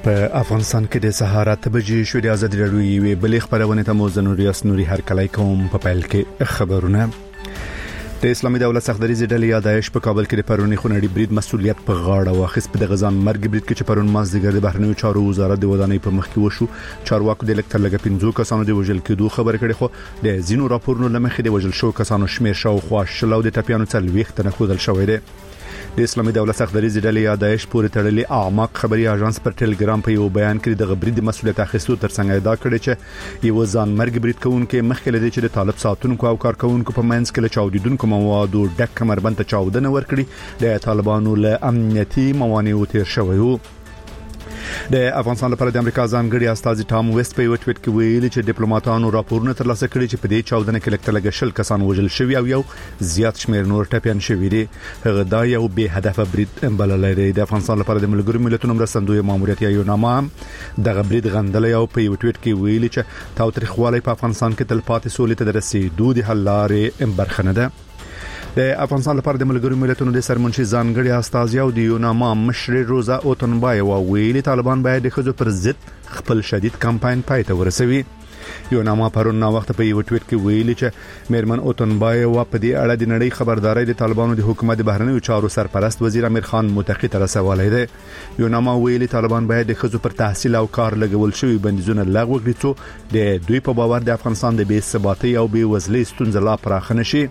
په افغانستان کې د سهار 8 بجې شو د ازادي راډیو یوې بلې خبرونه ته مو زنوریاس نوري هر کله کوم په پیل کې خبرونه د اسلامي دولت سختدریزه ډلې یا داعش په کابل کې د پرونی خونړي برید مسؤلیت په غاړه واخیست. په غزان مرګ برید کې چې پرون مازدیګر د بهرنیو چارو وزارت د ودانۍ په مخ کې وشو چارواکو د لکټر 15 کسانو د وژل کېدو خبر کړي، خو د زینو راپورونو لمخې د وژل شو کسانو شمیر شاوخوا شلو د ټپیانو څلويخ تنه خودل شوې ده. د اسلامي دولت سختدریزه ډلې یا داعش پورې تړلې اعماق خبري اژانس پر ټلګرام په یو بیان کې د برید مسؤلیت اخیستو ترڅنګ ادعا کړې چې یو ځان مرګ برید کوونکې مخکې لدی چې د طالب ساتونکو او کارکونکو په منځ کې له چاودیدونکو موادو ډک کمربند ته چاودنه ورکړي د طالبانو له امنیتي موانعو تیر شوی وو. د افغانستان لپاره د امریکا ځانګړي استازي ټام ویست په یو ټویټ کې ویلي چې ډیپلوماټانو راپورونه ترلاسه کړي چې په دې چاودنه کې لکټر شل کسان وژل شوي او یو زیات شمیر نور ټپيان شوي دي. هغه دا یو به هدف برید بللی دی. د افغانستان لپاره د ملګرو ملتونو مرستندوی ماموریت یا یوناما د برید غندل او په یو ټویټ کې ویلي چې تاوتریخوالی په افغانستان کې تل پاتې سولې ته رسیدو د حل لارې برخنه ده. د افغانستان لپاره د ملګرو ملتونو د سرمنشي ځانګړي استازي او د یوناما مشر روزا اوتنبایو ویلي طالبان باید د خځو پر ضد خپل شدید کمپاین پای ته ورسوي. یوناما پرون وخت په یو ټویټ کې ویلي چې میرمن اوتنبایو په دې اړه د نړۍ خبرداري د طالبانو د حکومت د بهرنیو چارو سرپرست وزیر امیر خان متقی ته رسولای دی. یوناما ویلي طالبان باید د خځو پر تحصیل او کار لګول شوی بندیزونه لغوه کړي څو د دوی په باور د افغانستان د بې ثباتۍ او بې وزلۍ ستونزې لا پراخ نشي.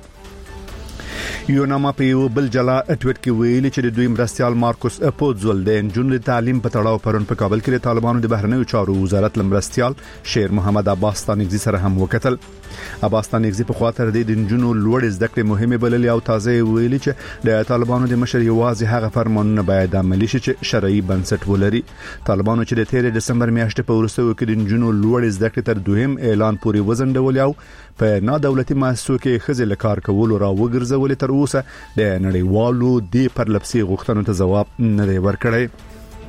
یوناما په یو بل جلا ټویټ کې ویلي چې د دوی مرستيال مارکوس اپوزول د انجونل تعلیم په تړاو پرون په کابل کې د طالبانو د بهرنیو چارو وزارت لمرستيال شیر محمد عباس تانګزي سره هم وکتل. عباس تانګزي په خاطر د انجونو لوړ زده کړې مهمه بللې او تازه ویلي چې د طالبانو د مشر یوازې هغه فرمانونه باید عملي شي چې شرعي بنسټ ولري. طالبانو چې د 13 دسمبر میاشتې په وروستیو کې د انجونو لوړ زده کړې تر دویم اعلان پورې وزندول او په نادولتي مؤسسو کې خځې لکار کول را وګرځول تر اوسه د نړیوالو د پرلپسې غوښتنو ته جواب نه دی ورکړی.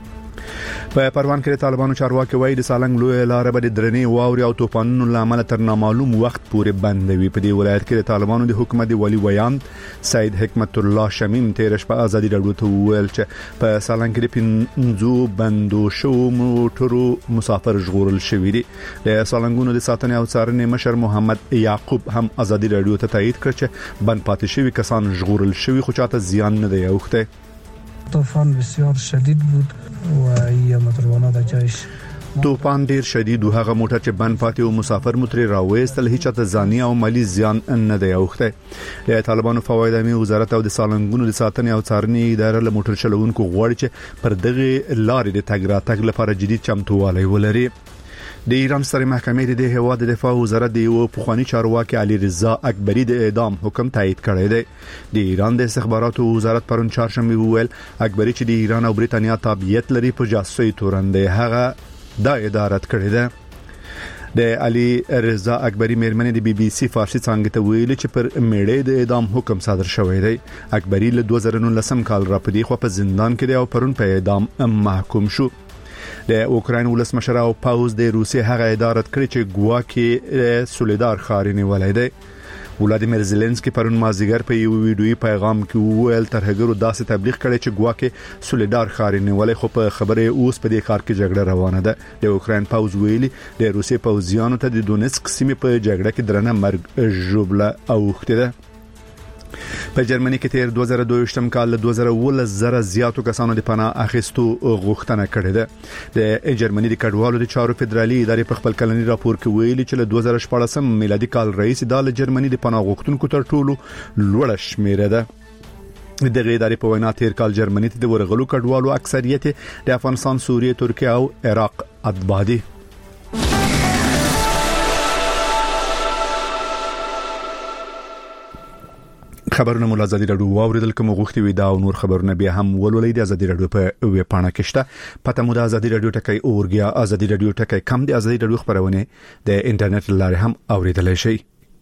په پروان کې طالبانو چارواکي وایي د سالنګ لوی لارې باندې درنې واوري او طوفانونو لامل تر نامعلوم وخت پورې بندوي. په دې ولایت کې طالبانو د حکومت ولی ویان سید حکمت الله شمیم تیرش په ازادي راډیو ته ویل چې په سالنګ کې د 15 بندو شو موټرو مسافر ژغورل شوی دي. د سالنګونو د ساتنې او څارنې مشر محمد یعقوب هم ازادي راډیو ته تایید کړ چې بند پاتې شوی کسان ژغورل شوی خو چاته زیان نه دی اوخته. طوفان بسیار شدید بود و متروانات جایش طوفان ډیر شدید و هغه موټر چې بند پاتې او مسافر موټر راوېستل هیڅ ته ځاني او مالی زیان نه دی اوخته. د طالبانو فواید امنیت وزارت او د سالنګونو د ساتنې او څارنې اداره له موټر چلوونکو غواړي چې پر دغه لارې د تګ راتګ لپاره جدي چمتووالی ولري. د ایران ستر محکمې د هیواد د دفاع وزارت د یو پخوانی چارواکي علي رضا اکبری د اعدام حکم تایید کړی دی. د ایران د استخباراتو وزارت پرون چهارشنبه ویل اکبری چې د ایران او بریتانیا تابعیت لري په جاسوسي تورن دی هغه د ادارت کړی دی. د علي رضا اکبری میرمن د بي بي سي فارسی څنګه ته ویل چې پر میړې د اعدام حکم صادر شوی دی. اکبری له 2019 کال را پدې خو په زندان کې دی او پرون په اعدام محکوم شو. د اوکراین ولسمشر او پاوز د روسیې هغه ادارت کړی چې ګواکي سولیدار خارینه ولای دی. ولادیمیر زيلنسکي پرون مازیګر په یو ویډیوي پیغام کې ویل ترهګرو داسې تبلیغ کړی چې ګواکي سولیدار خارینه ولای خو په خبره اوس په دې کار کې جګړه روانه ده. د اوکراین پاوز ویلي د روسیې پوځیانو ته د دونیتسک سیمې په جګړه کې درنه مرګ ژوبله اوخته ده. په جرمني کې تیر 2022 کال له 2010 زیاتو کسانو د پناه اخیستو غوښتنه کړې ده. د جرمني د کډوالو د چارو فدرالي ادارې په خپل کلني راپور کې ویلي چې له 2014 میلادي کال رئیس د جرمني د پناه غوښتونکو تر ټولو لوړه شمیره ده. دغه ادارې په وینا تیر کال جرمني ته د ورغلو کډوالو اکثریت د افغانستان، سوریه، ترکیه او عراق اتباع دي. خبرونه مول ازادي راډیو واوریدل کوم غوښتي وي دا او نور خبرونه به هم ولولې د ازادي راډیو په ویب پاڼه کې شته. پته مو د ازادي راډیو ټکی اورګیا ازادي راډیو ټکی کم د ازادي راډیو خبرونه د انټرنیټ لارې هم اوریدلای شئ.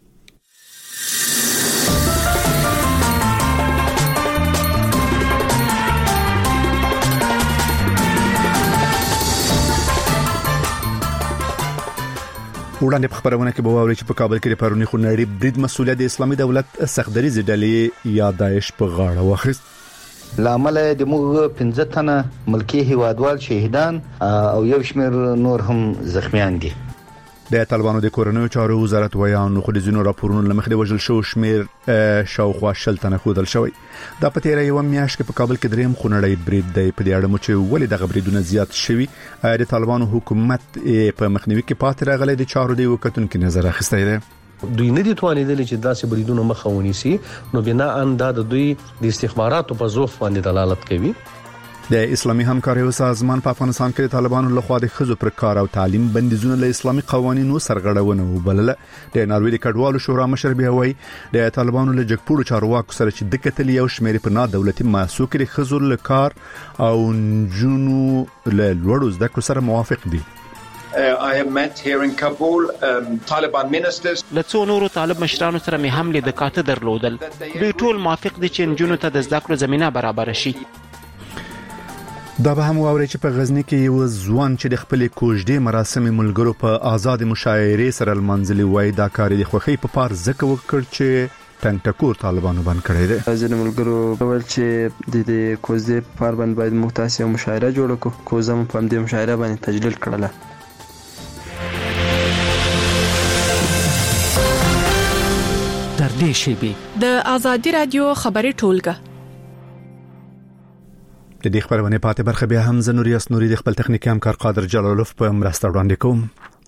وړاندې په خبرونه کې به واوري چې په کابل کې د پرونی خونړي برید مسؤلیت د اسلامي دولت سختدریزه ډلې یا داعش په غاړه واخیست. لامل د موږ 15 تنه ملکی هیوادوال شهیدان او یو شمېر نور هم زخمیان دي. د طالبانو د کورنیو چارو وزارت ویان خو د زینو راپورونو لمخې د وژل شو شمیر شاوخوا 10 تنه خودل شوی. دا په تیره یو میاشت کې په کابل کې دریم خونړی برید دی. په دې اړه مو چې ولې دغه بریدونه زیات شوي د طالبانو حکومت په مخنیوي کې پاتې راغلی د چارو دی وکتونکو نظر اخیستی دی. دوی نه دي توانیدل چې داسې بریدونه مخه ونیسي، نو بنا ان د دوی د استخباراتو په ضعف باندې دلالت کوي. د اسلامي همکاریو سازمان په افغانستان کې د طالبانو لخوا د ښځو پر کار او تعلیم بندیزونه له اسلامي قوانینو سرغړونه وبلله. د ناروې د کډوالو شورا مشر بیا وایي د طالبانو له جګپوړو چارواکو سره چې د کتل یو شمېر په نادولتي مؤسسو کې د ښځو له کار او نجونو له لوړو زده کړو سره موافق دي. I have met here in Kabul Taliban ministers. لڅو نورو طالب مشرانو سره مې هم د کاته درلودل. دوی ټول موافق دي چې نجونو ته د زده کړو زمينه برابر شي. دا به هم واوري چې په غزنی کې یو ځوان چې د خپل کوژدې مراسم ملګرو په آزاد مشاعره سره المنزلي وای دا کار د خوخي په پار زکه وکړ چې ټنګ ټکور طالبانو باندې کړی دی. ځینې ملګرو ول چې د کوژدې په پار باندې باید مختصه مشاعره جوړ کړو. کوزم په دې مشاعره باندې تجلیل کړله. در دې شیبې د آزادي رادیو خبري ټولګه د دې خبرونه پاتې برخه بیا هم زنوري د خپل تخنیکی همکار قادر جلالوف په مرسته وړاندې کوم.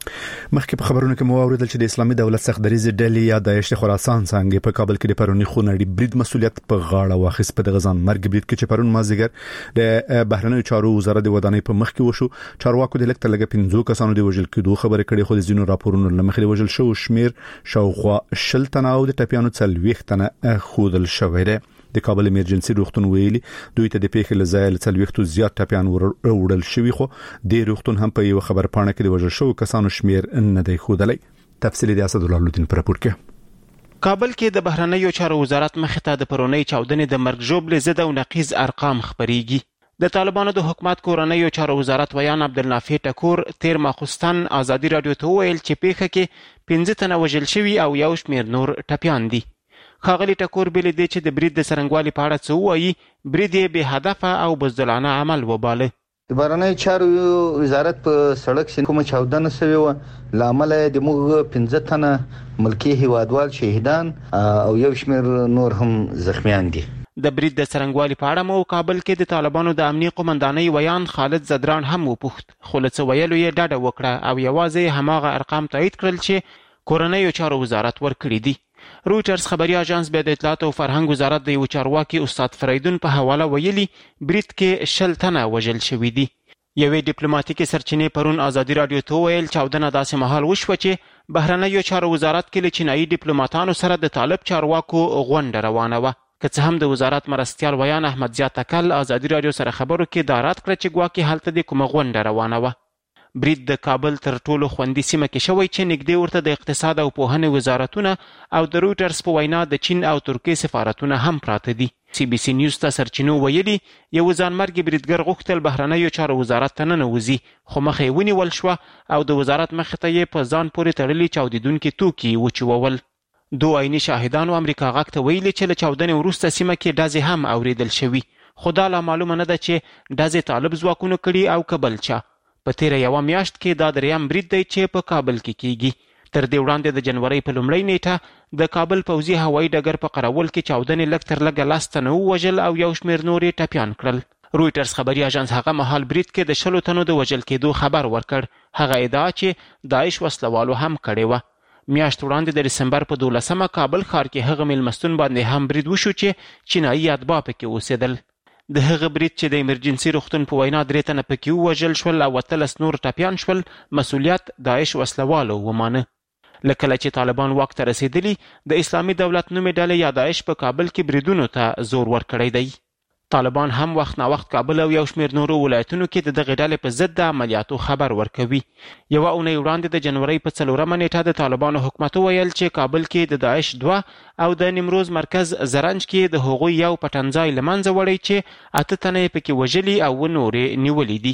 مخکې په خبرونو کې مو اوریدل چې د اسلامي دولت سختدریزه ډلې یا داعش خراسان څنګه په کابل کې د پرونی خونړي برید مسولیت په غاړه واخیست. په غزان مرګ برید کې چې پرون مازیګر د بهرنیو چارو وزارت د ودانۍ په مخ کې وشو. چارواکو د لکټ لګ 15 کسانو د وژل کېدو خبره کړې، خو د زینو راپورونو لمخې د وژل شو شمیر شاوخوا 10 تنه او د ټپیانو 40 تنه خودل شوی دی. د کابل ایمرجنسي روغتون ویلي دوی ته د پیښې لزایل 40 زیات ټپیان وړل شوی، خو د روغتون هم په یو خبر پاڼه کې د وژل شو کسانو شمیر نه دی خودلی. تفصیل د اسد الله لودین پر راپور کې. کابل کې د بهرنیو چارو وزارت مخې ته د پرونی چاودنې د مرګ ژوبل زده او نقیض ارقام خبريږي. د طالبانو د حکومت کورنیو چارو وزارت ویان عبدالنافع ټکور تیر ماخستان آزادي رادیو ته ویل چې پیښه کې 15 تنه وژل شوی او یو شمیر نور ټپیان دي. خاغلی ټکور بل دی چې د برید د سرنګوالي په اړه څه وایي، برید یې به هدف او بزدلانه عمل وباله. د بهرنیو چارو وزارت په سړک سین کوم چاودنه شوی و، لامل د موږ 15 تنه ملکی هیوادوال شهیدان او یو شمېر نور هم زخمیان دي. د برید د سرنګوالي په اړه مو کابل کې د طالبانو د امنیه قومندانۍ ویان خالد زدران هم وپوښت، خو له څه ویلو یې ډاډه وکړه او یوازې هماغه ارقام تایید کړل چې کورنیو چارو وزارت ورکړي دي. رويټرز خبري اژانس به د اطلاعات او فرهنګ وزارت د یو چارواکي استاد فریدون په حواله ویلي برید کې 10 تنه وژل شوی دي. یوې ډیپلوماټیکي سرچینې پرون آزادي رادیو ته ویل چاودنه داسې مهال وشوه چې بهرنیو چارو وزارت کې له چینایي ډیپلوماټانو سره د طالب چارواکو غونډه روانه وه. که څه هم د وزارت مرستیال ویان احمد زیات تکل آزادي رادیو سره خبرو کې دارات کړ چې ګواکې هلته د کومه غونډه روانه وه. برید د کابل تر ټولو خوندي سیمه کې شوی چې نږدې ورته د اقتصاد او پوهنې وزارتونه او د رويټرز په وینا د چین او ترکیې سفارتونه هم پراته دي. سی بي سي نیوز ته سرچینو ویلي یو ځانمرګي بریدګر غوښتل بهرنیو چارو وزارت ته ننوځي، خو مخه یې ونیول شوه او د وزارت مخې ته یې په ځان پورې تړلي چاودیدونکي توکي وچوول. دوه عیني شاهدانو امریکا غاک ته ویلي چې له چاودنې وروسته سیمه کې ډزې هم اوریدل شوي، خو دا لا معلومه نه ده چې ډزې طالب ځواکونو کړي او که بل چا. په تیره یوه میاشت کې دا دریم برید دی چې په کابل کې کیږي. تر دې وړاندې د جنوري په لومړۍ نیټه د کابل پوځي هوایي ډګر په قراول کې چاودنې لږ تر لږه 10 تنه ووژل او یو شمېر نور یې ټپیان کړل. رويټرز خبري اژانس هغه مهال برید کې د 10 تنو د وژل کېدو خبر ورکړ. هغه ادعا چې داعش وسلوالو هم کړې وه. میاشت وړاندې د دسمبر په 12مه کابل ښار کې هغه میلمستون باندې هم برید وشو چې چینایي اتباع پکې اوسېدل. د هغه برید چې د ایمرجنسي روغتون په وینا 3 تنه پکې ووژل شول او 13 نور ټپیان شول، مسؤلیت داعش وسلوالو ومانه. لکه چې طالبان واک ته رسیدلی د اسلامي دولت نومې ډلې یا داعش په کابل کې بریدونو ته زور ورکړی دی. طالبان هم وخت نا وخت کابل او یو شمېر نورو ولایتونو کې د دغې ډلې په ضد د عملیاتو خبر ورکوي. یوه اونۍ وړاندې د جنوري په 4مه نیټه د طالبانو حکومت ویل چې کابل کې د داعش 2 او د نیمروز مرکز زرنج کې د هغوی یو پټنځای له منځه وړی چې 8 تنه یې پکې وژلي او نورې نیولي دي.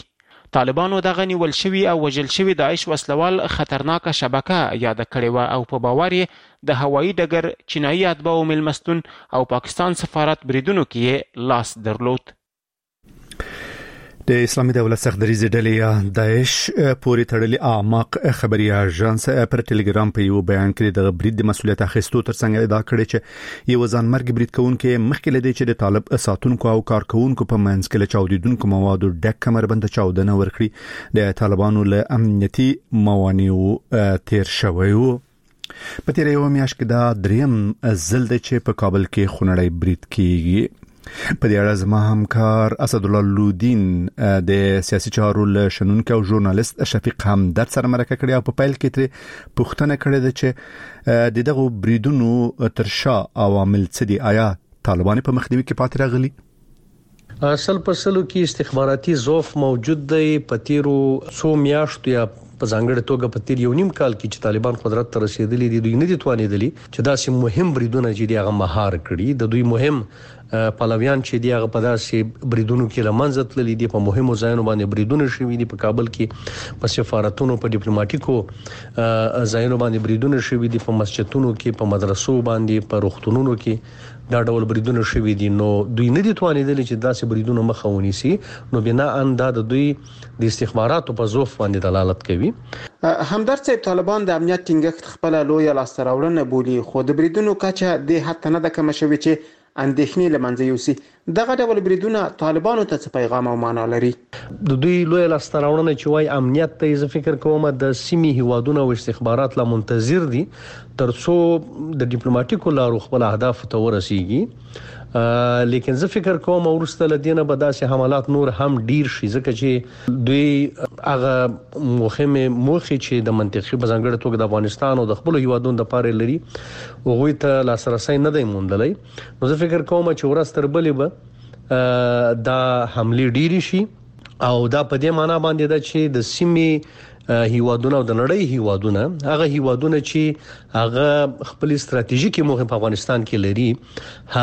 طالبانو دغه نیول شوي او وژل شوي داعش وسلوال خطرناکه شبکه یاد کړې و او په باور یې د هوایي ډګر چینایي اتباعو میلمستون او پاکستان سفارت بریدونو کې لاس درلود. د اسلامي دولت سختدریزې ډلې یا داعش پورې تړلې اعماق خبري اژانس پر ټلګرام په یو بیان کې د برید د مسولیت اخیستو ترڅنګ ادعا کړې چې یو ځانمرګ برید کوونکي مخکې لدی چې د طالب ساتونکو او کارکونکو په منځ کې له چاودیدونکو موادو ډک کمربند چاودنه ورکړي د طالبانو له امنیتي موانعو تیر شوی و. په تیر یو میاشت کې دا دریم ځل دی چې په کابل کې خونړی برید کیږي. په دې اړه زما همکار اسد الله لودین د سیاسي چارو له شنونکو او ژورنالیست شفیق همدرد سره مرکه کړې او په پیل کې تر پوښتنه کړې ده چې د دغه بریدونو تر شا عوامل څه دي؟ آیا طالبان په مخنیوي کې پاتې راغلي؟ اصل په سلو کې استخباراتي ضعف موجود دی. په تیرو څو میاشتو یا په ځانګړي توګه په تیر یو نیم کال کې چې طالبان قدرت ته رسیدلي دي دوی نه دي توانېدلي چې داسې مهم بریدونه چې دی هغه مهار کړي. د دوی مهم پلویان چې دی هغه په داسې بریدونو کې لمنځه تللي دي، په مهمو ځایونو باندې بریدونه شوي دي. په کابل کې په سفارتونو په ډیپلوماټیکو ځایونو باندې بریدونه شوي دي، په مسجدونو کې، په مدرسو باندې، په روغتونونو کې دا ډول بریدونه شوي دي. نو دوی نه دي توانېدلي چې داسې بریدونه مخه ونیسي. نو بنا ان دا د دوی د استخباراتو په ضعف باندې دلالت کوي. همدرد صاحب، طالبان د امنیت ټینګښت خپل لوی لاسته راوړنه بولي، خو د بریدونو کچه د حتی نه د کم شوي چې اندېښنې لمنځه یوسي. دغه ډول بریدونه طالبانو ته څه پیغام او معنا لري؟ د دوی لوی لاسته راوړنه چې وای امنیت ته زه فکر کوم د سیمې هیوادونو او استخبارات لا منتظر دي ترڅو د ډیپلوماټیکو لارو خپل اهداف ته ورسیږي. لیکن زه فکر کوم ورسته لدینه به داسې حملات نور هم ډیر شي، ځکه چې دوی هغه مهمه موخه چې د منطقي بزنګړ توګه د افغانستان او د خپل هیوادونو د پاره لري هغه ته لاسرسي نه دی موندلای. نو زه فکر کوم چې ورسته بلې به دا حمله ډیر شي او دا په دې معنی باندې دا چې د سیمې هیوادونه او د نړۍ هیوادونه هغه هیوادونه چې هغه خپل ستراتیژیکي موخه په افغانستان کې لري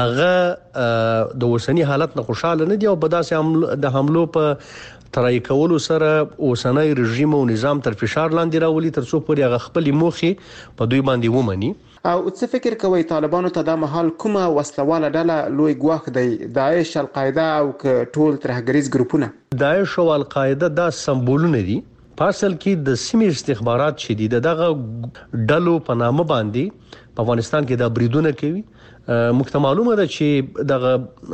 هغه د اوسنی حالت نه خوشاله نه دي او په داسې د حملو په ترای کولو سره اوسنی رژیم او نظام تر فشار لاندې راولي ترڅو پورې هغه خپل موخه په دوی باندې ومني. او څه فکر کوي طالبانو ته د محل کومه وسلواله ډله لوی ګواښ دی؟ داعش، القاعده او ټول ترهګریز ګروپونه؟ داعش او القاعده دا سمبولونه دي. پاسل کې د سیمې استخبارات شدید دغه ډلو په نامه باندې په افغانستان کې د بریدونه کوي. مخته معلومه ده چې دغه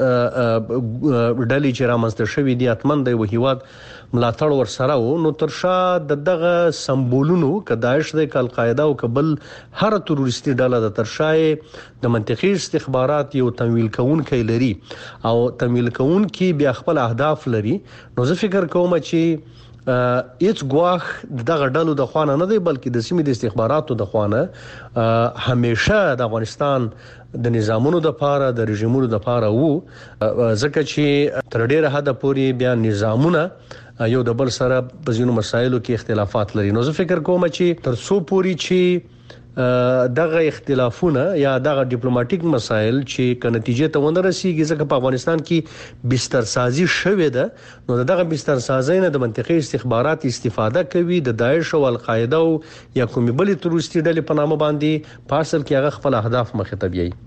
ډلې چې رامنځته شوې دي اتمن د هیواد ملاتړ ورسره وو. نو ترشا دغه سمبولونو ک داعش د القاعده او قبل هر تروریستي ډله د ترشای د منطقي استخبارات یو تمویل کوونکی لري او تمویل کوونکی بیا خپل اهداف لري. نو زه فکر کوم چې هیڅ ګواښ دغه ډلو د خوانه نه دی بلکې د سیمې د استخباراتو د خوانه همیشه د افغانستان د نظامونو د پاره د رژیمونو د پاره وو، ځکه چې تر ډیره حد پورې بیا نظامونه یو د بل سره په ځینو مسایلو کې اختلافات لري. نو زه فکر کوم چې تر څو پورې چې دغه اختلافونه یا دغه ډیپلوماټیک مسایل چې ک نتیجې ته ونه رسیږي ځکه په افغانستان کې بستر سازي شوې ده، نو دغه بستر سازي نه د منطقي استخبارات استفاده کوي د داعش او القاعده او یا کومې بلې تروریستي ډلې په نامه باندې پاسل کې هغه خپل اهداف مخې ته بیایي.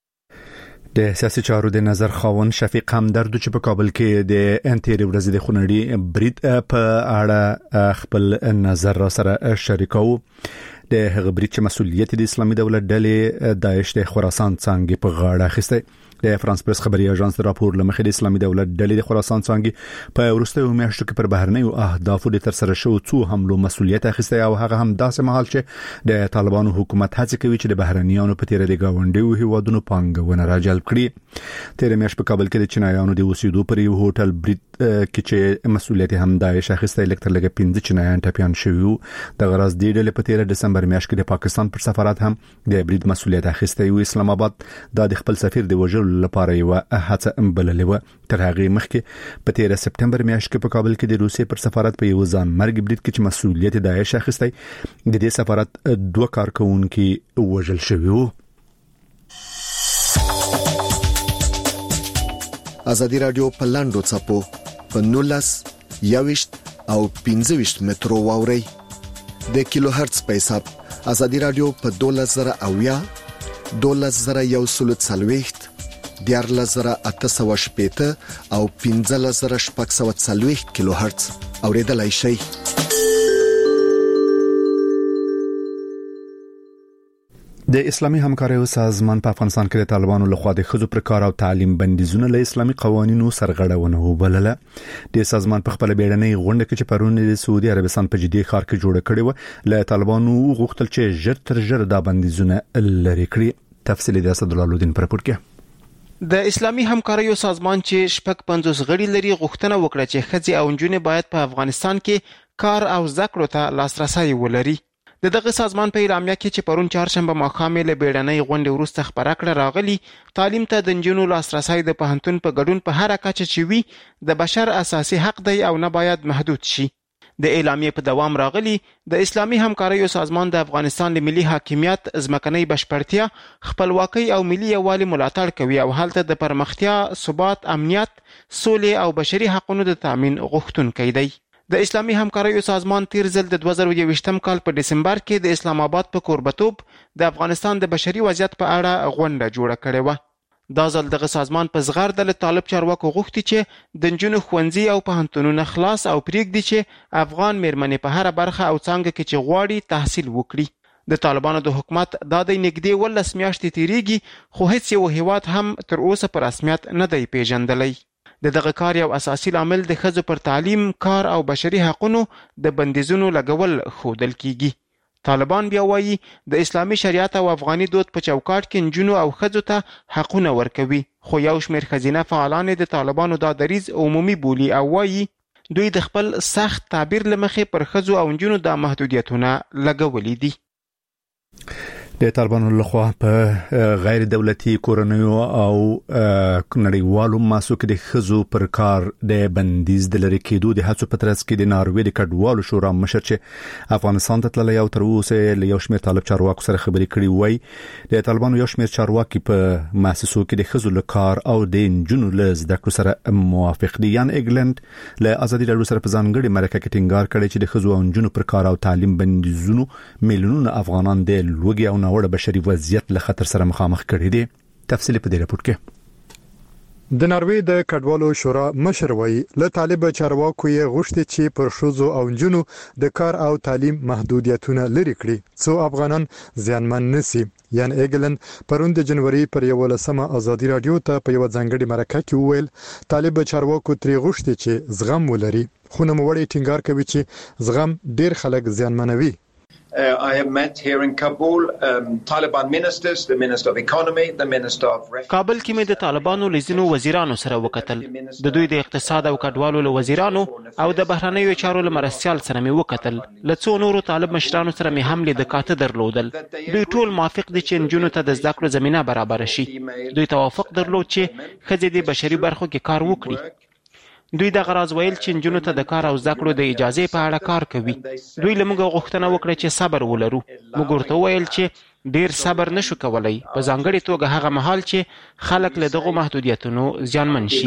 د سیاسي چارو د نظر خاون شفیق همدرد چې په کابل کې د انتيري ورځې د خونړي برید په اړه خپل نظر را سره شریکو. د هغه برید چې مسؤلیت د اسلامي دولت ډلې داعش د خراسان څنګه په غاړه اخیسته. د فرانس پریس خبري اژانس راپور لمخې د اسلامي دولت ډلې د خراسان څنګه په وروستیو میاشتو کې پر بهرنیو اهدافو د تر سره شو څو حملو مسؤلیت اخیسته او هغه هم داسې مهال چې د طالبانو حکومت هڅه کوي چې د بهرنیانو په تیر د گاونډیو هیوادونو پانګونه راجلب کړي. تیر میاشت په کابل کې د چینایانو د اوسېدو پر یو هوټل برید کې چې مسؤلیت هم داعش اخیسته الکتر لګ 15 چینایان ټپيان شوی. د غرض د ډلې په تیر دسمبر میاشت کې د پاکستان پر سفارت هم د برید مسؤلیت اخیسته یو. اسلام آباد د خپل سفیر د وژلو لپاره یو هڅه بللې و. تر هغه مخکې په 13 سپټمبر میاشت کې په کابل کې د روسیې پر سفارت په یو ځان مرګ برید کې چې مسؤلیت داعش اخیسته د دې سفارت 2 کارکونکو وژل شوی وو. ازادي رادیو په لاندو چپو په 19 21 او 25 مترو واوري د کیلو هرتز په حساب ازادي رادیو په 12080 12140 14880 او 15640 کیلو هرتز اوریدلای شئ. د اسلامي همکاریو سازمان په افغانستان کې د طالبانو لخوا د خزو پر کار او تعلیم بندیزونه له اسلامي قوانینو سرغړونه وبلله. د سازمان په خپل بیړنۍ غونډه کې چې پرون د سعودي عربستان په جدي ښار کې جوړه کړې و له طالبانو غوښتل چې ژر تر ژره دا بندیزونه لري کړي. تفصیل د اسد الله الدین پر پورت کې د اسلامي همکاریو سازمان چې شپږ 50 غړي لري غوښتنه وکړه چې ښځې او نجونې باید په افغانستان کې کار او زده کړو ته لاسرسي ولري. دغه سازمان په اعلامیه کې چې پرون چهارشنبه ماښام له بیړنۍ غونډې وروسته خبره کړه راغلي تعلیم ته د نجونو لاسرسي د پوهنتون په ګډون په هر کچه چې وي د بشر اساسي حق دی او نه باید محدود شي. د اعلامیه په دوام راغلي د اسلامي همکاریو سازمان د افغانستان د ملي حاکمیت ځمکنۍ بشپړتیا خپلواکۍ او ملي یووالي ملاتړ کوي او هلته د پرمختیا ثبات امنیت سولې او بشري حقوقو د تامین غوښتونکی دی. د اسلامي همکاریو سازمان تیر ځل د 2021 کال په دسمبر کې د اسلام آباد په کوربتوب د افغانستان د بشري وضعیت په اړه غونډه جوړه کړې و. دا ځل دغه سازمان په زغرد له طالب چارواکو غوښتي چې د نجونو ښوونځي او پوهنتونونه خلاص او پریږدي چې افغان میرمنې په هر برخه او څانګه کې چې غواړي تحصیل وکړي. د طالبانو د حکومت دا د نږدې 12 میاشتې تیریږي خو هیڅ یو هیواد هم تر اوسه په رسمیت نه دی پیژندلی. دغه کار یو اساسي عامل د ښځو پر تعلیم کار او بشري حقوقو د بندیزونو لګول ښودل کیږي. طالبان بیا وایي د اسلامي شریعت او افغاني دود په چوکاټ کې نجونو او ښځو ته حقونه ورکوي خو یو شمېر ښځینه فعالان د طالبانو دا دریځ عمومي بولي او وایي دوی د خپل سخت تعبیر لمخې پر ښځو او نجونو د محدودیتونه لګولې دي. د طالبانو لخوا په غیر دولتي کورنیو او نړیوالو مؤسسو کې د خزو پر کار د بندیز د لری کېدو د هڅو په ترڅ کې د ناروې د کډوالو شورا مشر چې افغانستان ته تللی او تر اوسه له یو شمېر طالب چارواکو سره خبرې کړې وای د طالبانو یو شمېر چارواکي په مؤسسو کې د خزو له کار او د نجونو له زده کړو سره موافق دي. یان ایګلند له ازادي راډیو سره په ځانګړي مرکه کې ټینګار کړی چې د خزو او نجونو پر کار او تعلیم بندیزونو میلیونونه افغانان د لوګي او وړ بشري وضعیت له خطر سره مخامخ کړي دي. تفصیل په دې راپور کې د ناروې د کډوالو شورا مشر وایي له طالب چارواکو یې غوښتي چې پر ښځو او نجونو د کار او تعلیم محدودیتونه لري کړي څو افغانان زیانمن نشي. یان ایګلند پرون د جنوري پر 11مه ازادي رادیو ته په یو ځانګړي مرکه کې وویل طالب چارواکو تری غوښتي چې زغم ولري خو نو وړي ټینګار کوي چې زغم ډیر خلک زیانمنوي. I have met here in Kabul Taliban ministers, the Minister of Economy, the Minister of Refugees. کابل کې مې د طالبانو لزینو وزیرانو سره وکتل. د دوی د اقتصاد او کډوالو له وزیرانو او د بهرنیو چارو له مرستيال سره مې وکتل. له څو نورو طالب مشرانو سره مې هم لید کاته درلودل. دوی ټول موافق دي چې نجونو ته د زده کړو زمينه برابر شي. دوی توافق درلود چې ښځې د بشري برخو کې کار وکړي. دوی د غراض ویل چې نجونو ته د کار او زده کړو د اجازه په اړه کار کوي. دوی له موږ غوښتنه وکړه چې صبر ولرو. موږ ورته ویل چې ډیر صبر نشو کولای په ځانګړي توګه هغه مهال چې خلک له دغه محدودیتونو زیانمن شي.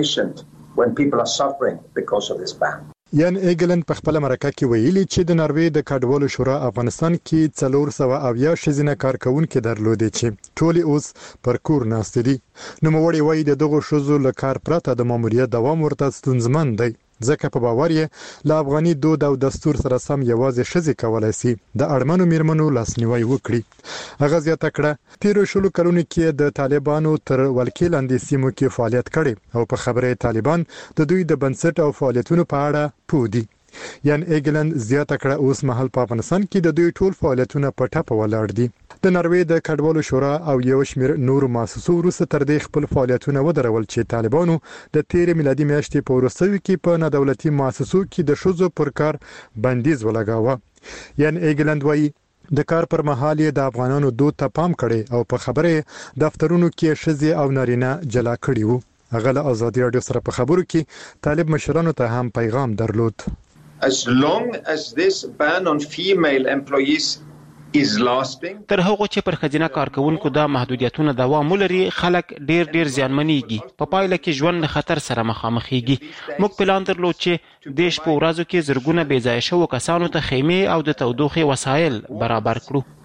یان ایګلند په خپل مرکه کې ویلي چې د ناروې د کډوالو شورا افغانستان کې 400 شزینه کارکونکو درلودي چې ټولي اوس پر کور ناست دي. نو موړي وایي د دغه شوزو له کار پرته د ماموریت دوام ورته ستونزمن دی ځکه په باور یې له افغاني دود او دستور سره سم یوازې شزي کولای شي د اړمنو میرمنو لاسنیوي وکړي. هغه زیاته کړه تیر شلو کلونو کې د طالبانو تر ولکې لاندې سیمو کې فعالیت کړي او په خبره طالبان د دوی د بنسټ او فعالیتونو په اړه پوه دي. یان ایګلند زیاته کړه اوس مهال په افغانستان کې د دوی ټول فعالیتونه په ټاپه ولاړ دي. د ناروې د کډوالو شورا او یو شمېر نور مؤسسو وروسته تر دې خپل فعالیتونه ودرول چې طالبانو د 13 میلادي میاشتې په وروستیو کې په ندولتي مؤسسو کې د شوزو پر کار بندیز ولګاوه. یان ایګلند وایي د کار پر مهال د افغانانو دود ته پام کړي او په خبره دفترونو کې شزي او نارینه جلا کړي وو. هغه له ازادي راډیو سره په خبرو کې طالب مشرانو ته هم پیغام درلود. As long as this ban on female employees تر هغه چې پر خزینه کارکونکو دا محدودیتونه دوام ولري خلک ډیر زیانمنېږي په پایله کې ژوند له خطر سره مخامخېږي موږ پلان درلود چې دیش په ورځو کې زرګونه بې ځایه شوو کسانو ته خیمې او د تودوخې وسایل برابر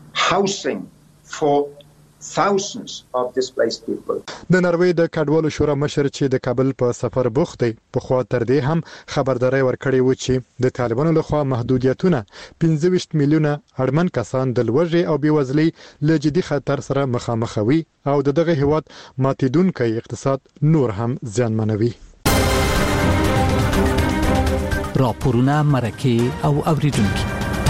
کړو thousands of displaced people. د نروې د کډوالو شورا مشر چې د کابل په سفر بوخت دی په خوا تر دې هم خبرداري ورکړې و چې د طالبانو لخوا محدودیتونه 15 میلیونه اړمن کسان د لوږې او بېوزلۍ له جدي خطر سره مخامخوي او دغه هیواد ماتیدونکو اقتصاد نور هم زیانمنوي. راپورونه مرکه او اوریدونکو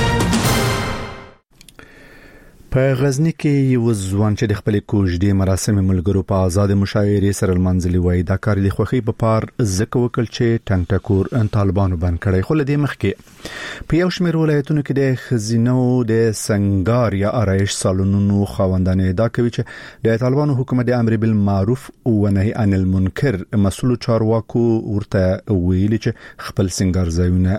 په غزنی کې یو ځوان چې د خپل کوژدې مراسم ملګرو په آزاد مشاعره سره المنزلي وای دا کار د خوخي په پار زکه وکړ چې ټنګ ټکور طالبانو باندې کړی خو لدې مخکې په یو شمېر ولایتونو کې د خزینو د سنگار یا آرایش سالونونو خواندانې دا کوي چې د طالبانو حکومت د امر بالمعروف او نهي عن المنکر مسؤل چارواکو ورته ویلي چې خپل سنگار ځایونه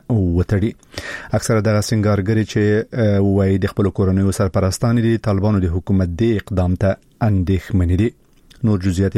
وټړي اکثره د سنگارګری چې وای د خپل کورنیو سرپرستان د طالبانو د حکومت د اقدام ته اندېښمنې دي نور جزئیات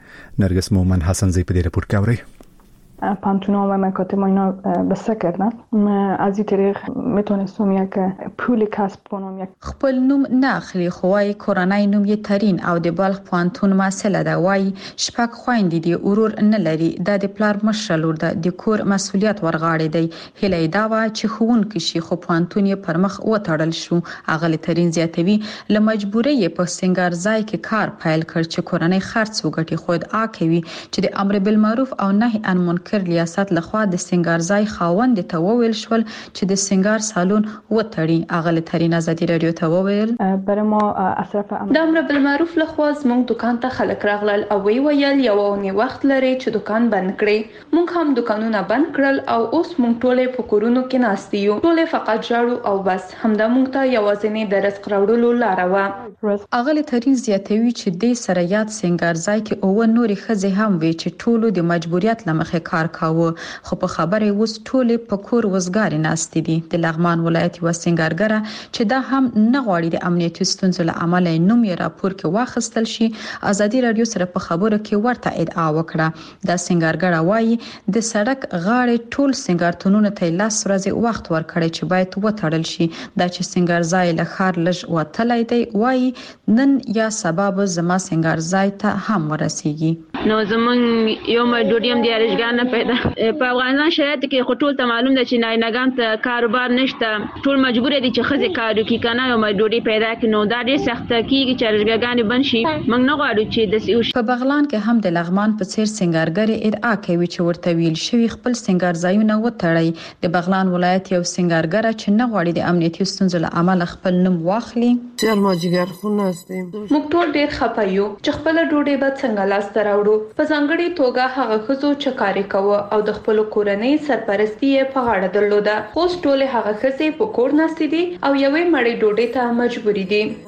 د نرگس مومن حسن زی په دې رپورت کې اوري پانتونا و مکاتب اینا بسته کردن از این طریق میتونستم یک پول کسب کنم خپل نوم نه اخلي خوای کورنۍ نوم یې ترين او د بلخ پانتون مسله ده وای شپږ خويندې دي اورور نه لري د پلار مشرلور ده د کور مسولیت ورغاړي دی هله دا وا چې خون کې شي خو پانتون یې پر مخ وټړل شو اغلی ترين زیاتوي ل مجبوري په سنگار ځای کې کار فایل کړ چې کورنۍ خرڅ وګټي خود آکوي چې د امر بالمعروف او نهي عن منکر ریاست لخوا د سنگار ځای خاوند ته وویل شول چې د سنگار سالون وټړي اغلی ترين ازادي رادیو ته وویل بر ما اصرف د امر بالمعروف لخوا زموږ دکان ته خلک راغلل او ویل یو اونۍ وخت لري چې دکان بند کړي موږ هم دکانونه بند کړل او اوس موږ ټوله په کورونو کې ناست یو ټوله فقط جاړو او بس همدا موږ ته یوازینی د رزق راوړلو لار و اغلی ترين زیاتوي چې د سره یاد سنگار ځای کې او نوري خزه هم وی چې ټولو د مجبوریت لمخه کار کاوه خو په خبره اوس ټوله په کور وزګاری ناست دي د لغمان ولایت و سنگارګره چې دا هم نه غواړي د امنیتي ستونزو له امله نوم یې راپور کې واخیستل شي ازادي رادیو سره په خبرو کې ورته ادعا وکړه د سنگارګره وایي د سړک غاړې ټول سنگارتونونو ته لاس ورځي وخت ورکړي چې باید وټړل شي دا چې سنگار ځای له خار لږ وټلای دی وایي نن یا سبب زما سنگار ځای ته هم ورسیږي نو زمون یو مجبوریم دی ارشګان پیدا په افغانستان شرایط کې خټول ته معلوم ده چې ناینګان ته کاروبار نشته ټول مجبور دي چې خزه کارو کې کنه یو مجبوري پیدا کړي نو دا ډېر سخت کیږي چې ارشګان بنشي موږ نه غواړو چې د سیوش په بغلان کې هم د لغمان په څیر سنگارګری ادعا کوي چې ورته ویل شوی خپل سنگار ځایونه وټړي د بغلان ولایت یو سنگارګر چې نه غواړي د امنیتي ستونزو له امله خپل نوم واخلي چر ما جګر خونه استیم موږ ټول ډېر خپایو چې خپل ډوډۍ به څنګه لاس تراوړو په ځانګړي توګه هغه خزو چې کاری کوي او د خپل کورنۍ سرپرستی په غاړه درلوده خو ټول هغه خزې په کور ناست دي او یوې مړې ډوډۍ ته مجبورې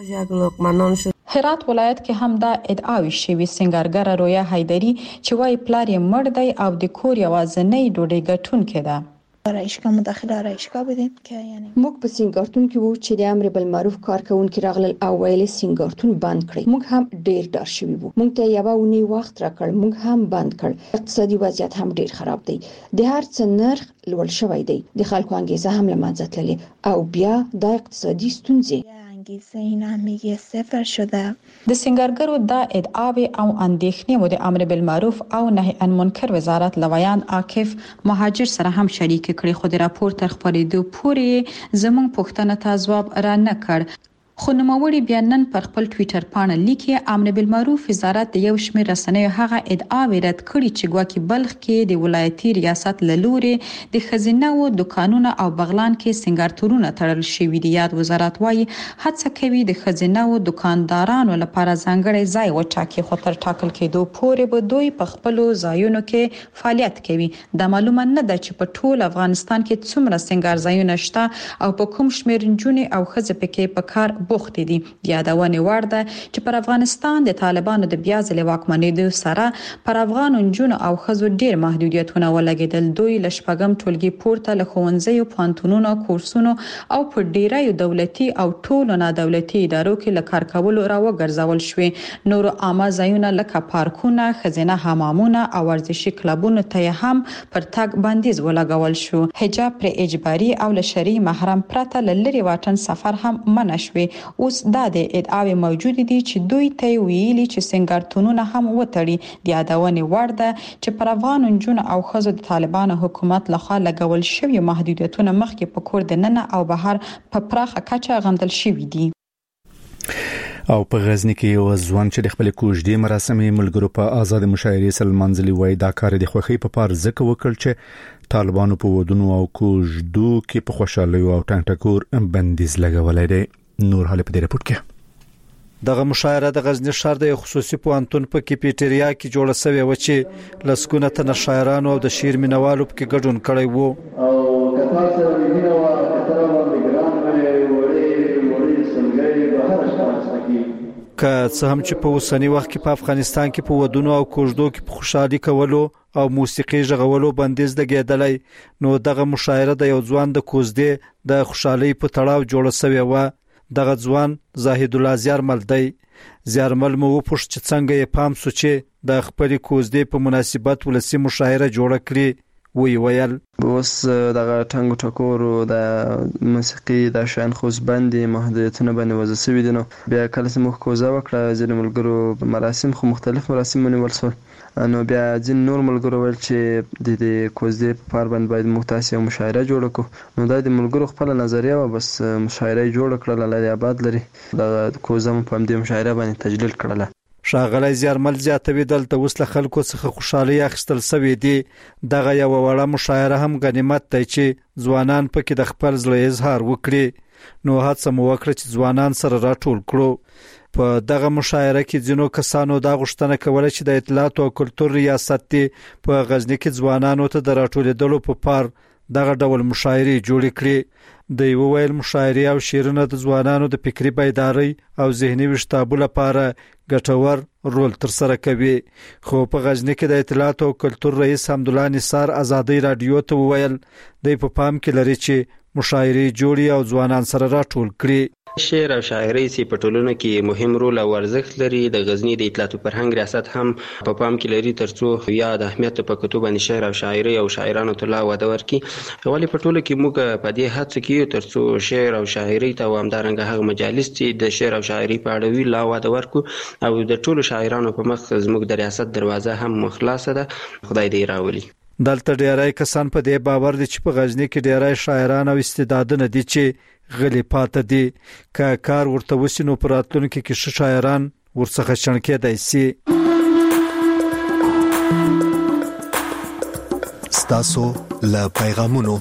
دي هرات ولایت کې هم دا ادعاوی شوی سنگارګر رویا حیدری چې وايي پلار یې مړ دی او د کور یوازنۍ ډوډۍ ګټونکې ده آرایشگاه مداخل آرایشگاه بودیم که یعنی موږ په سنگارتون کې وو چې د امر بالمعروف کارکونکو راغلل او ویل سنگارتون بند کړي موږ هم ډیر ډار شوي وو موږ ته یو ونی وخت راکړ موږ هم بند کړ اقتصادي وضعیت هم ډیر خراب دی د هر څه نرخ لوړ شوی دی د خلکو انګیزه هم لمنځه تللې او بیا د اقتصادي ستونزې انگیزه این هم میگه صفر شده د سنگارګرو دا ادعاوی او اندېښنې و د امر بالمعروف او نهي عن منکر وزارت لویان عاکف مهاجر سره هم شریک کړي خو د راپور تر خبرېدو پورې زموږ پوښتنه ته ځواب را نه کړ خو نوموړي بیا نن پر خپل ټوئیټر پاڼه لیکي امر بالمعروف وزارت د یو شمېر رسنیو هغه ادعاوی رد کړي چې ګواکې بلخ کې د ولایتي ریاست له لورې د خزینه او دکانونو او بغلان کې سنگارتورونه تړل شوي دي یاد وزارت وايي هڅه کوي د خزینه او دکاندارانو لپاره ځانګړی ځای وټاکي خو تر ټاکل کېدو پورې به دوی په خپل ځایونو کې فعالیت کوي د معلومه نه ده چې په ټول افغانستان کې څومره سنگار ځایونه شته او په کوم شمېر جنونې او خزې پکې په کار بوخت دي. یادونه وړ ده چې پر افغانستان د طالبانو د بیا ځلې واکمنېدو سره پر افغان نجونو او ښځو ډیر محدودیتونه ولګېدل. دوی له شپږم ټولګي پورته له ښوونځیو، پوهنتونونو، کورسونو او په ډیرو دولتي او ټولو نادولتي ادارو کې له کار کولو راوګرځول شوې. نور عامه ځایونه لکه پارکونه، خزینه حمامونه او ورزشي کلبونو ته هم پر تګ بندیز ولګول شو. حجاب پر اجباري او له شرعي محرم پرته لری واټن سفر هم منع شوی. اوس دا د ادعاوې موجود دي چې دوی ته ویلي چې سنگارتونونه هم وتړي. د یادونه وړ ده چې پر افغان نجونو او ښځو د طالبانو حکومت لخوا لګول شوی محدودیتونه مخکې په کور د ننه او بهر په پراخه کچه غندل شوی دي. او په غزنی کې یو ځوان چې د خپل کوژدې مراسمې ملګرو په آزاد مشاعرې سلمانځلي وای دا کار د خوخي په پار ځکه وکړ چې طالبانو په ودونو او کوژدو کې په خوشاله او ټنټکور بندیز لګولای دی. نور حاله په دې رپورت کې دغه مشاعره د غزنی ښار د خصوصي پوهنتون په کیپیټریا کې جوړه شوې و چې لسګونه تن شاعرانو او د شعر مینوالو په کې ګډون کړی وو. او کثر سره ویني او کثر باندې ګرام وړي سمګي بهر شته که څه هم چې په اوسنی وخت کې په افغانستان کې په ودونو او کوژدو کې په خوشحالي کولو او موسیقي ژغولو بندیز لګیدلی، نو دغه مشاعره د یو ځوان د کوژدې د خوشحالي په تړاو جوړه شوې و. دغه ځوان زاهد الله زیارمل دی. زیارمل مو وپوښت چې څنګه یې پام سو چې د خپل کوژدې په مناسبت ولسی مشاعره جوړه کړي. وی ویل اوس دغه ټنګ ټکورو د موسیقي د شان خوش باندې محدودیتونه باندې وځي سوي دي. نو بیا کله چې موږ کوزه وکړه ځینې ملګرو مراسم خو مختلف مراسم ونیول شول، نو بیا ځین نور ملګرو ول چې د کوزدې په پار باندې باید موږ تاسو مشاعره جوړ کړو. نو دا د ملګرو خپل نظریه و، بس مشاعره جوړ کړل. الله آباد لري د کوزه په دې مشاعره باندې تجلیل کړل. شاغلی زیارمل زیاتوي دلته اوس له خلکو څخه خوشحالي اخیستل سوي دي. دغه یو وړه مشاعره هم غنیمت دی چې ځوانان پکې د خپل زړه اظهار وکړي. نو هڅه مو وکړه چې ځوانان سره راټول کړو. په دغه مشاعره کې ځینو کسانو دا غوښتنه کوله چې د اطلاعات او کلتور ریاست په غزنی کې ځوانانو ته د راټولېدلو په پار دغه ډول مشاعرې جوړې کړې. د یو ویل مشاعرې او شعرونه د ځوانانو د فکری بیداری او ذهني وشتابو لپاره ګټور رول تر سره کوي. خو په غزنی کې د اطلاعات او کلتور رئیس حمدالله نثار ازادي رادیو ته ویل د په پام کې لري چې مشاعرې جوړي او ځوانان سره راټول کړي. شعر او شاعري سي په ټولنه کې مهم رول او ارزښت لري. د غزنی د اطلاعات او فرهنګ ریاست هم په پام کې لري ترڅو یا د اهمیت په کتو باندې شعر او شاعري او شاعرانو ته لا وده ورکړي. ولې په ټوله کې موږ په دې هڅه کې ترڅو شعر او شاعري ته همدارنګه هغه مجالس چې د شعر او شاعري په اړه وی لا وده ورکړو او د ټولو شاعرانو په مخ زموږ د ریاست دروازه هم خلاصه ده. خدای دې راولي. دلته ډیری کسان په دې باور دي چې په غزنی کې ډیری شاعران او استعدادونه دي چې غلی پاتې دي. که کار ورته وسینو پر راتلونکي کې شاعران ورڅخه شنکېدای شي. ستاسو له پیغامونو.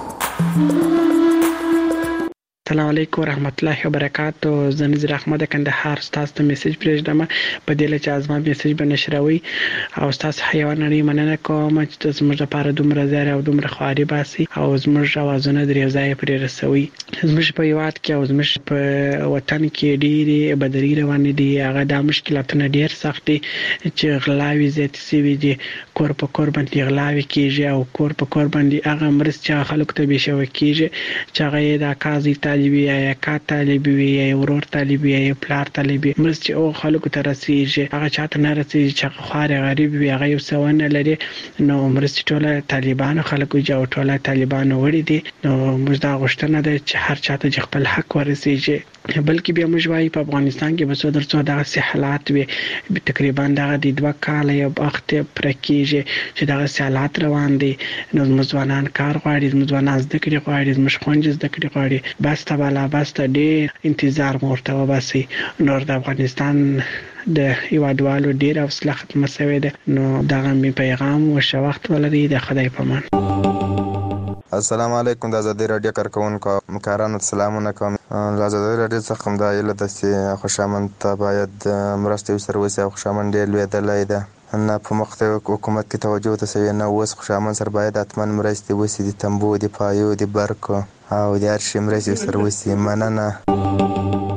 السلام علیکم ورحمت الله وبرکاتو. زه نذیر احمد کندهار تاسو ته میسج پرېږدم په دې لچ ازما میسج به نشروي او تاسو حیوانات مننه کوم چې زموږ لپاره دومره زیار او دومره خواري باسي او زموږ اوازونه درې ځای پرې رسوي. زموږ په یوات کې او زموږ په وطن کې ډېری بدري روان دي. هغه د مشکلاتونو ډېر سخت دي چې غلاوي زیات سوي دي. کور په کور باندې غلاوي کیږي او کور په کور باندې هغه مرسته خلکو ته به شو کیږي چې هغه د کازي طالبي یا کا طالبي یا ورور طالبي یا پلار طالبي مرسته او خلکو ته رسیږي. هغه چاته نه رسیږي چې خواري غریب وي هغه یو څونه لري. نو مرسته ټوله طالبانو خلکو جو ټوله طالبانو وړي دي. نو موږ دا غوښتنه ده چې هر چاته خپل حق ورسیږي. بلکې بیا موږ وايي په افغانستان کې به درڅو دغه حالات وي. تقریبا دغه د 2 کال یو وخت پر کېږي چې دغه حالات روان دي. نو مزوانان کار غواړي، مزوانان زده کړي غواړي، مشخونج زده کړي غواړي. بس ته بالا بس ته ډېر انتظار مرته وباسي. نور د افغانستان د هیوادوالو ډېر حوصله ختمه شوې ده. نو دغه می پیغام وشه وخت ولري. د خدای په امان. السلام علیکم. د آزادي رادیو کارکونکو مکارانو سلامونه کوم. د آزادي رادیو څخه د ایله د خوشامند ته باید مرسته سره وسی او خوشامند ډېر لویدلای ده. نه په مختلف حکومت کې توجه ته سوي نه. اوس خوشامند سره باید اتمن مرسته وسی د تنبو د پایو د برکو او د هر شي مرسته سره وسی. مننه.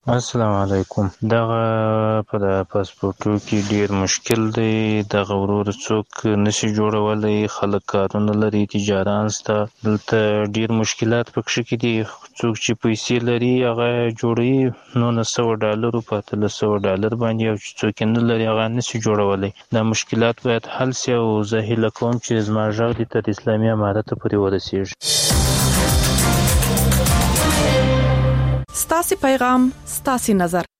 السلام علیکم. دغه په پاسپورتو کې ډیر مشکل دی. دغه ورور څوک نشي جوړولای، خلک کارونه لري، تجاران سته، دلته ډیر مشکلات پکې کې دي. څوک چې پیسې لري هغه جوړي $900 په $1300 باندې، او چې څوک نه لري هغه نشي جوړولای. دا مشکلات باید حل شي او زه هیله کوم چې زما غږ د تر اسلامي امارت پورې ورسیږي. ستاسو پیغام ستاسو نظر.